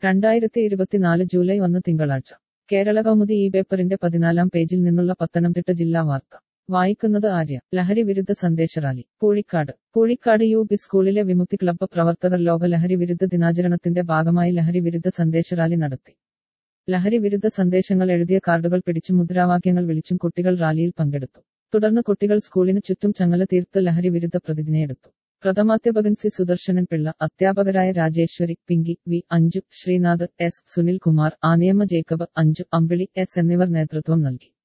2024 July 1 തിങ്കളാഴ്ച കേരള കൗമുദി ഈ പേപ്പറിന്റെ 14-ാം പേജിൽ നിന്നുള്ള പത്തനംതിട്ട ജില്ലാ വാർത്ത വായിക്കുന്നത് ആര്യ. ലഹരി വിരുദ്ധ സന്ദേശ റാലി പൂഴിക്കാട് യു.പി. സ്കൂളിലെ വിമുക്തി ക്ലബ്ബ് പ്രവർത്തകർ ലോക ലഹരി വിരുദ്ധ ദിനാചരണത്തിന്റെ ഭാഗമായി ലഹരി വിരുദ്ധ സന്ദേശ റാലി നടത്തി. ലഹരി വിരുദ്ധ സന്ദേശങ്ങൾ എഴുതിയ കാർഡുകൾ പിടിച്ചും മുദ്രാവാക്യങ്ങൾ വിളിച്ചും കുട്ടികൾ റാലിയിൽ പങ്കെടുത്തു. തുടർന്ന് കുട്ടികൾ സ്കൂളിന് ചുറ്റും ചങ്ങല തീർത്ത് ലഹരി വിരുദ്ധ പ്രതിജ്ഞയെടുത്തു. പ്രഥമാധ്യാപകൻ സി സുദർശനൻ പിള്ള, അധ്യാപകരായ Rajeswari, Pinky, V. Anju, Sreenath, S. Sunil Kumar, Aniyamma Jacob, Anju, Ambili, S. എന്നിവർ നേതൃത്വം നൽകി.